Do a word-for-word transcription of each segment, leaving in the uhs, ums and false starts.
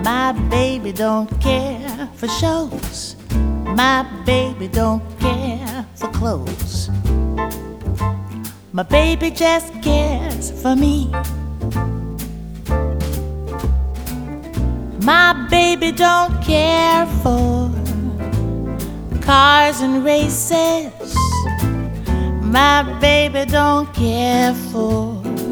My baby don't care for shows. My baby don't care for clothes. My baby just cares for me. My baby don't care for cars and races. My baby don't care for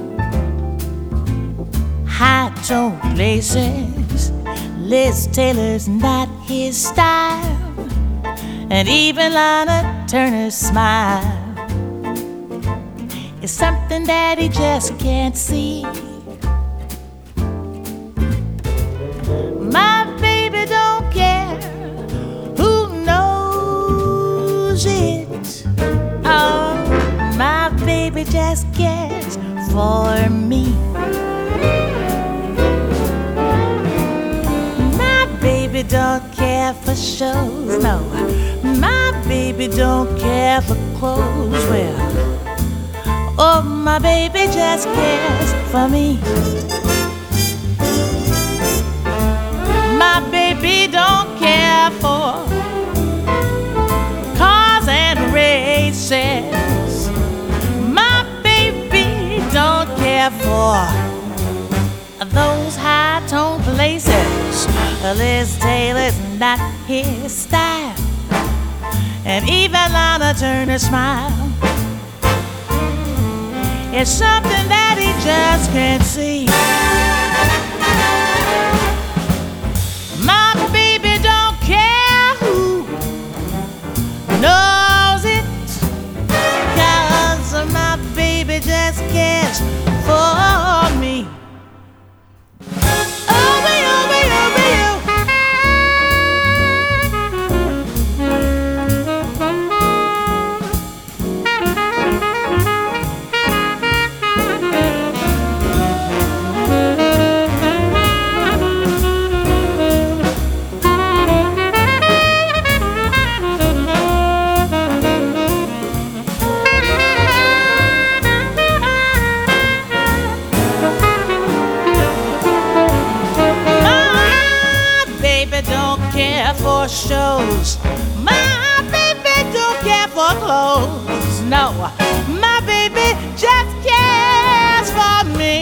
high-tone places. Liz Taylor's not his style, and even Lana Turner's smile is something that he just can't see. My baby don't care who knows it. Oh, my baby just cares for me. My baby don't care for shows, no. My baby don't care for clothes, well, oh, my baby just cares for me. My baby don't care for cars and races. My baby don't care for those high-tone places. Liz Taylor's not his style, and even Lana Turner's smile is something that he just can't see. My baby don't care who knows it, 'cause my baby just cares for me. Oh, me, oh, me, oh, me, oh. For shows, my baby don't care for clothes. No, my baby just cares for me.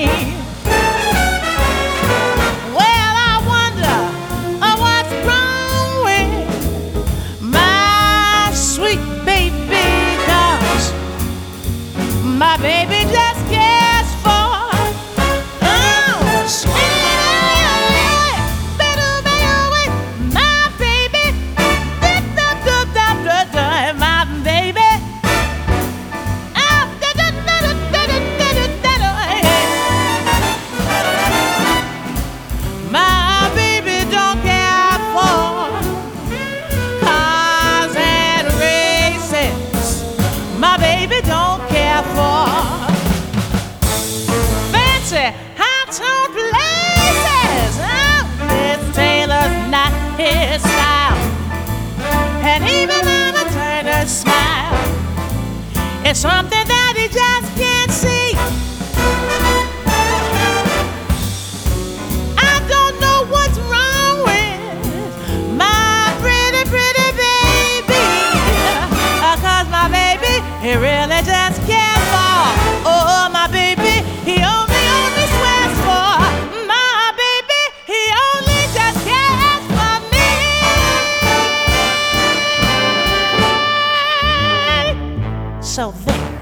Well, I wonder uh, what's wrong with my sweet baby, 'cause my baby just cares for oh, sweet. My baby don't care for fancy high-tone places. Oh, Liz Taylor's not his style, and even Lana Turner's smile is something that he just can't see. I don't know what's wrong with my pretty, pretty baby, 'cause my baby, he really just cares for, oh, my baby, he only, only swears for, my baby, he only just cares for me. So there.